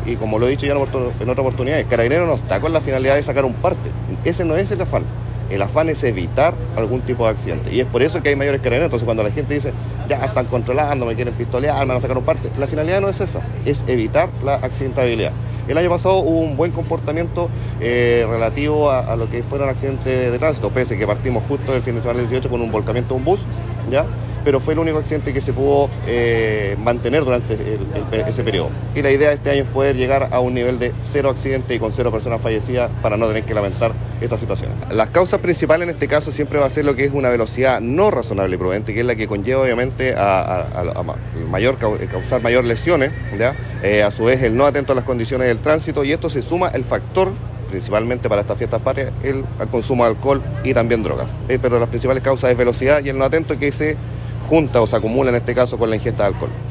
y como lo he dicho ya en otra oportunidad, Carabineros no está con la finalidad de sacar un parte. Ese no es el afán. El afán es evitar algún tipo de accidente. Y es por eso que hay mayores carabineros. Entonces cuando la gente dice, ya están controlando, me quieren pistolear, me van a sacar un parte, la finalidad no es esa, es evitar la accidentabilidad. El año pasado hubo un buen comportamiento relativo a lo que fueron accidentes de tránsito, pese que partimos justo el fin de semana del 18 con un volcamiento de un bus, ¿ya? Pero fue el único accidente que se pudo mantener durante ese periodo. Y la idea de este año es poder llegar a un nivel de 0 accidentes y con 0 personas fallecidas para no tener que lamentar esta situación. Las causas principales en este caso siempre va a ser lo que es una velocidad no razonable y prudente, que es la que conlleva obviamente a causar mayor lesiones, ¿ya? A su vez el no atento a las condiciones del tránsito, y esto se suma el factor principalmente para estas fiestas patrias, el consumo de alcohol y también drogas. Pero las principales causas es velocidad y el no atento, que se junta o se acumula en este caso con la ingesta de alcohol.